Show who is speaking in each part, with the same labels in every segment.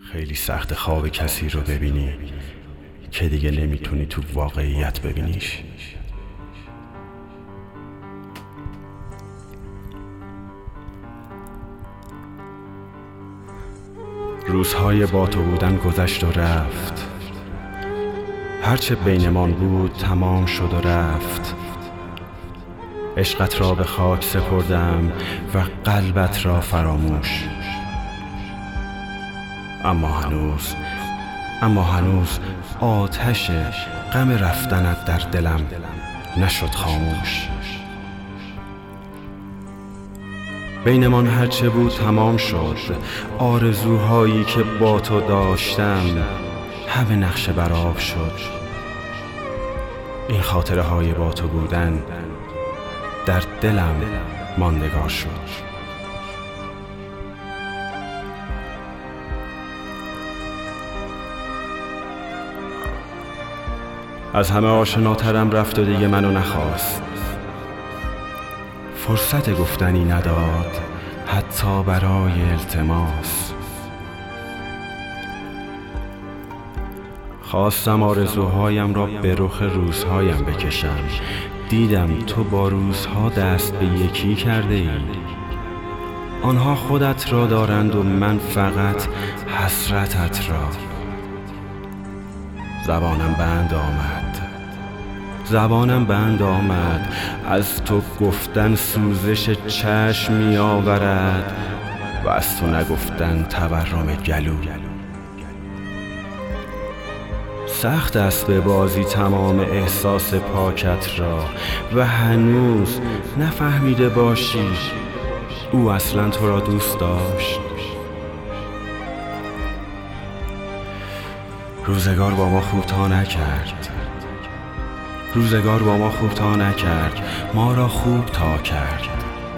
Speaker 1: خیلی سخت خواب کسی رو ببینی که دیگه نمیتونی تو واقعیت ببینیش. روزهای با تو بودن گذشت و رفت، هرچه بینمان بود تمام شد و رفت. عشقت را به خاک سپردم و قلبت را فراموش. اما هنوز آتش غم رفتنت در دلم نشد خاموش. بینمان هرچه بود تمام شد، آرزوهایی که با تو داشتم همه نقشه بر آب شد. این خاطره های با تو بودن در دلم ماندگار شد. از همه آشناترم رفت و دیگه منو نخواست، فرصت گفتنی نداد حتی برای التماس. خواستم آرزوهایم را به رخ روزهایم بکشم، دیدم تو با روزها دست به یکی کرده ای. آنها خودت را دارند و من فقط حسرتت را. زبانم بند آمد از تو گفتن سوزش چشم می آورد و از تو نگفتن تورم گلو. سخت است به بازی تمام احساس پاکت را و هنوز نفهمیده باشی او اصلا تو را دوست داشت. روزگار با ما خوب تا نکرد، ما را خوب تا کرد.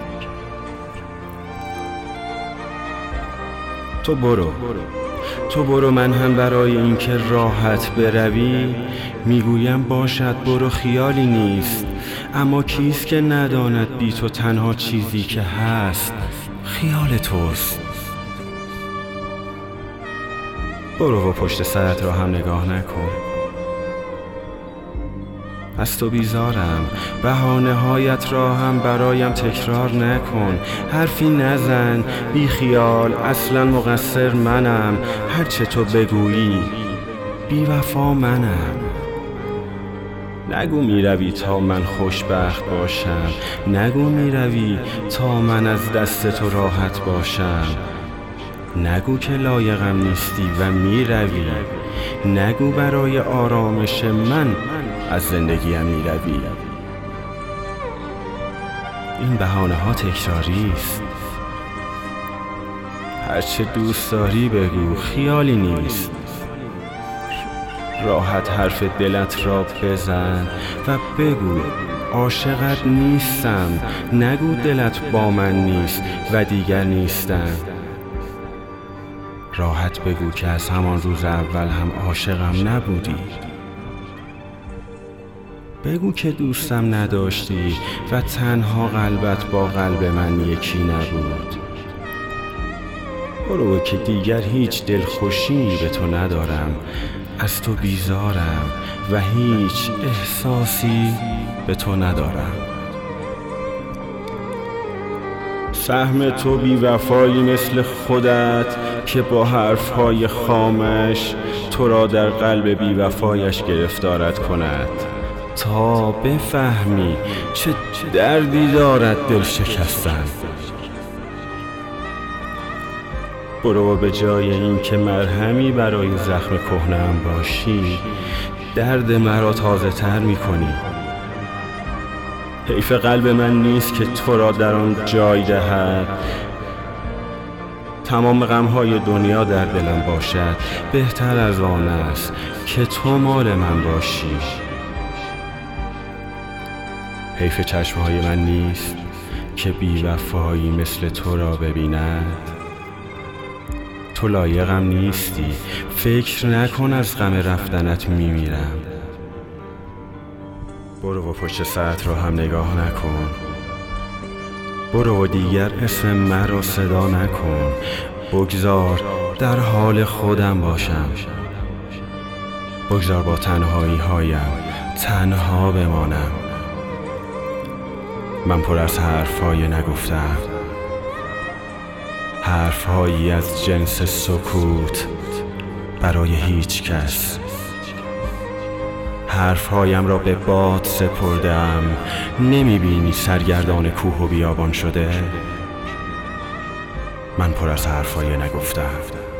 Speaker 1: تو برو من هم برای اینکه راحت بروی میگویم باشد برو، خیالی نیست. اما کیست که نداند بی تو تنها چیزی که هست خیال توست. برو و پشت سرت را هم نگاه نکن. از تو بیزارم، بهانه هایت را هم برایم تکرار نکن. حرفی نزن، بی خیال، اصلا مقصر منم. هرچه تو بگویی بی وفا منم. نگو می روی تا من خوشبخت باشم، نگو می روی تا من از دست تو راحت باشم. نگو که لایقم نیستی و می روی، نگو برای آرامش من از زندگیم می روی. این بهانه ها تکراری است. هرچه دوست داری بگو، خیالی نیست. راحت حرف دلت را بزن و بگو عاشقت نیستم. نگو دلت با من نیست و دیگر نیستم. راحت بگو که از همان روز اول هم عاشقم نبودی. بگو که دوستم نداشتی و تنها قلبت با قلب من یکی نبود. برو که دیگر هیچ دلخوشی به تو ندارم. از تو بیزارم و هیچ احساسی به تو ندارم. سهم تو بی وفایی مثل خودت که با حرفهای خامش تو را در قلب بی وفایش گرفتارت کند تا بفهمی چه دردی دارد دل شکستن. برو به جای این که مرهمی برای زخم کهنه‌ام باشی درد مرا تازه تر می کنی. حیف قلب من نیست که تو را در آن جای دهد. تمام غمهای دنیا در دلم باشد، بهتر از آن است که تو مال من باشی. حیف چشمهای من نیست که بی وفایی مثل تو را ببیند. تو لایقم نیستی، فکر نکن از غم رفتنت میمیرم. برو و پشت سرت را هم نگاه نکن. برو و دیگر اسم مرا صدا نکن. بگذار در حال خودم باشم. بگذار با تنهایی هایم تنها بمانم. من پر از حرفهای نگفتم، حرفهایی از جنس سکوت برای هیچ کس. حرفهایم را به باد سپردم. نمیبینی سرگردان کوه و بیابان شده؟ من پر از حرفهای نگفتم.